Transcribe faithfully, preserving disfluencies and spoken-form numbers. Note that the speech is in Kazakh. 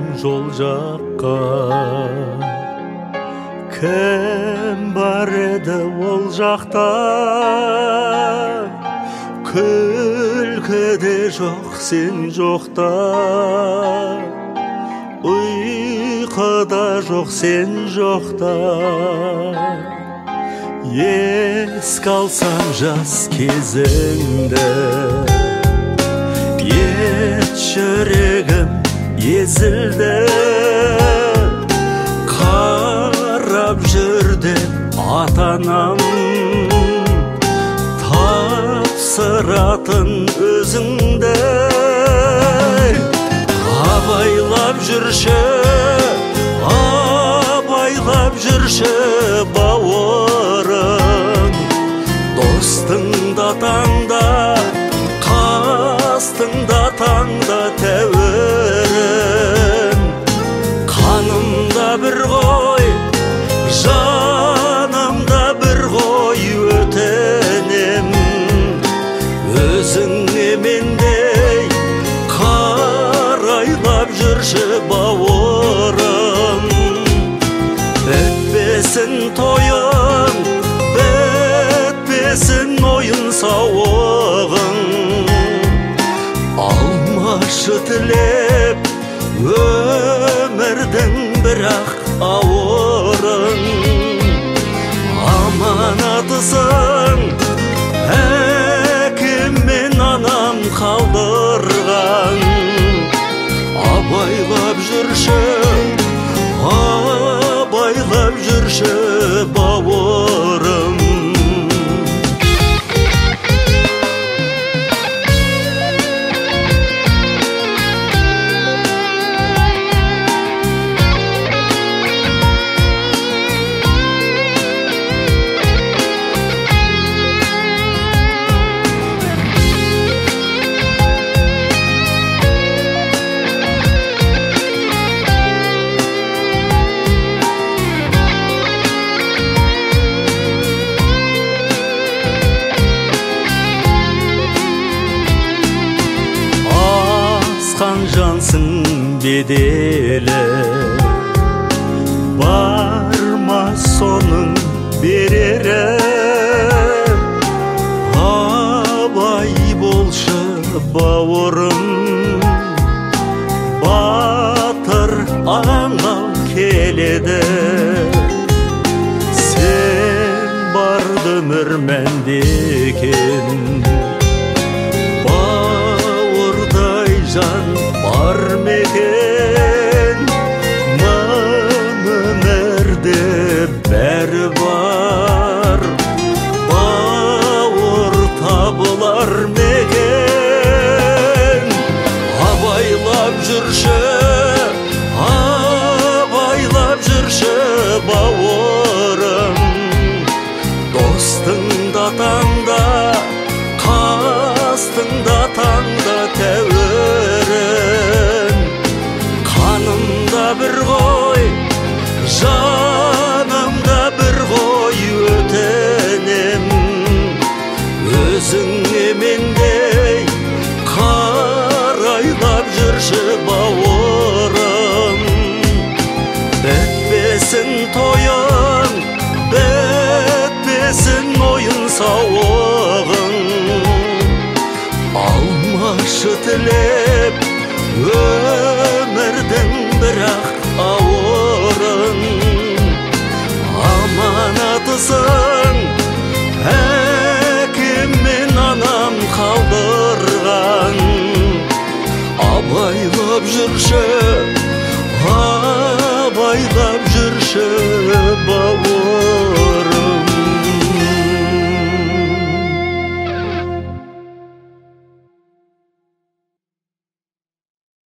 жол жаққа. Кім бар еді ол жақта? Күлкі де жоқ сен жоқта, ұйқы да жоқ сен жоқта. Еске алсам жас кезіңді, ет жүрегім езілді. Қарап жүрді ата-анам, тапсыратын өзіңді. Абайлап жүрші, абайлап жүрші бауырым. Достың да таңда, қастың да таңда тәуірім. Қанымда бір ғой, жанымда бір ғой өтінем. Өзіңе мендей қарайлап жүрші бауырым. Бітпесін тойын, бітпесін ойын сауығын. Алмашы тілеп өмірдің бірақ ауырын. Аманатысың әкем мен анам қалдырған. Абайлап жүрші, абайлап жүрші бауырым. Жансың беделі, бар ма соның берері? Абай болшы бауырым, батыр аңал келеді. Сен барды өмірменде екен, бауырдай жан бар мекен. Мың өмірде бәрі бар, бауыр табылар мекен. Абайлап жүрші, абайлап жүрші бауырым. Достың да таңда, қастың да таңда тәуірін. Қанымда бір ғой, жанымда бір ғой өтінем. Өзіңе мендей қарайлап жүрші бауырым. Бітпесін тойын, бітпесін ойын сауығын. Алмашы тілеп өмірдің бірақ ауырын. Аманатысың әкем мен анам қалдырған. Абайлап жүрші, абайлап жүрші